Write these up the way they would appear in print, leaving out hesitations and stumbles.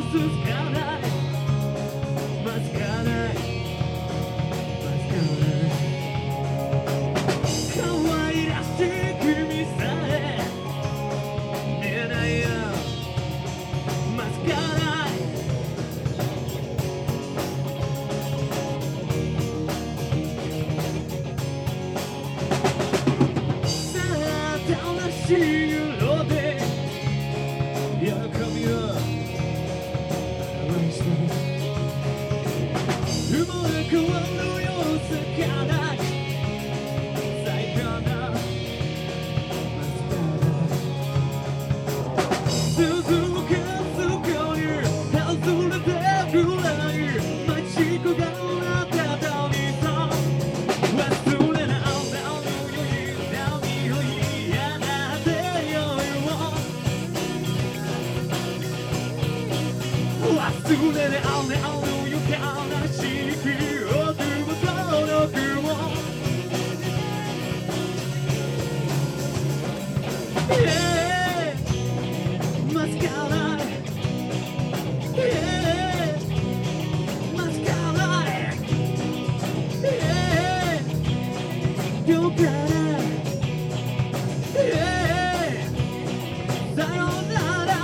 続かないまずかないまずかない可愛らしい君さえ見えないよまずかないさあ新しい色で喜びを生まれ変わるよ世界最高のマスカラ続けそこに外れてくらい待ち焦がれたのにさ忘れない匂いやがて夜を忘れない悲しい記憶もその雲マスカラマスカラ今日からさよなら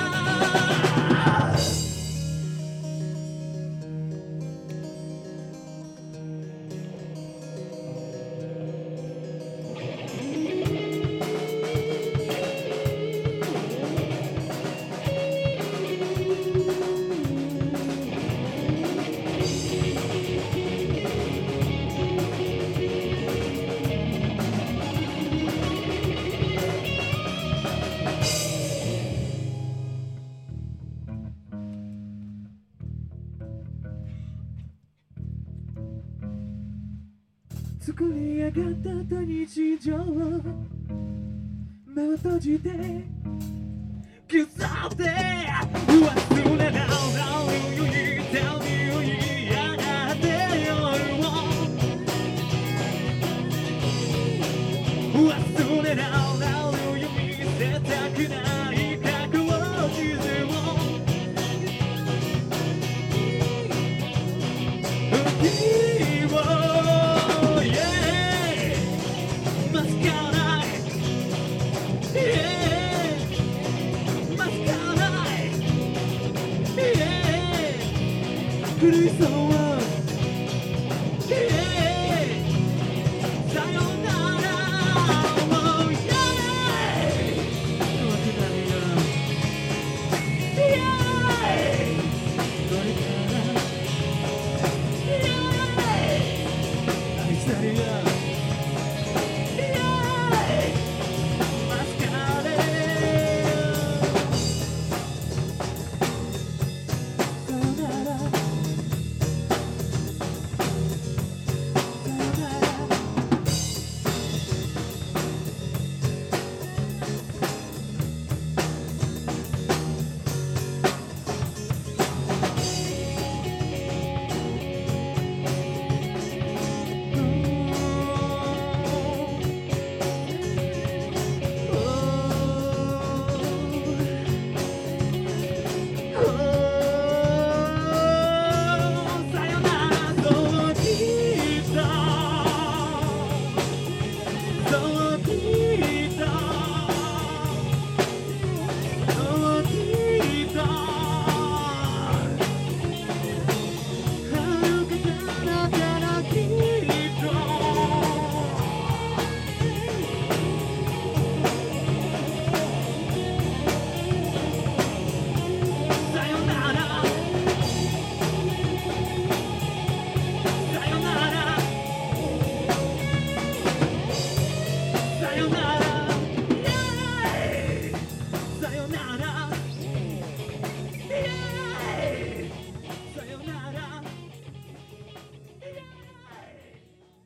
作り上がった日常を目を閉じて刻んで忘れない匂いやがて夜を忘れない見せたくない過去を地図を苦しそう